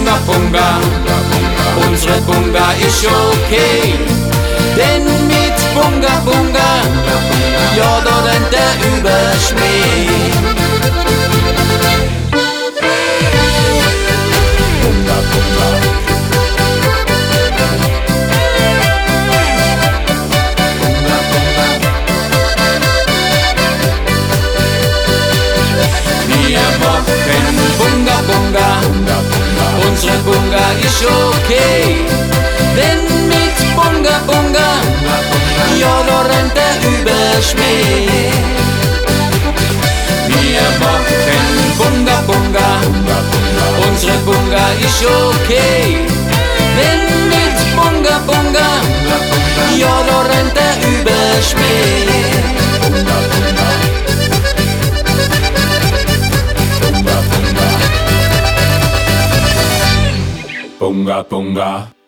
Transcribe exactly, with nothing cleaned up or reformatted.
Bunga Bunga, unsere Bunga ist okay. Denn mit Bunga Bunga, ja, da rennt der Überschmäh. Bunga Bunga. Bunga Bunga. Wir machen Bunga Bunga, unsere Bunga ist okay. Denn mit Bunga Bunga, ja, da rennt der Überschmäh. Wir machen Bunga Bunga, unsere Bunga ist okay. Denn mit Bunga Bunga, ja, da rennt der Überschmäh. Bunga Bunga. Bunga Bunga. Bunga Bunga.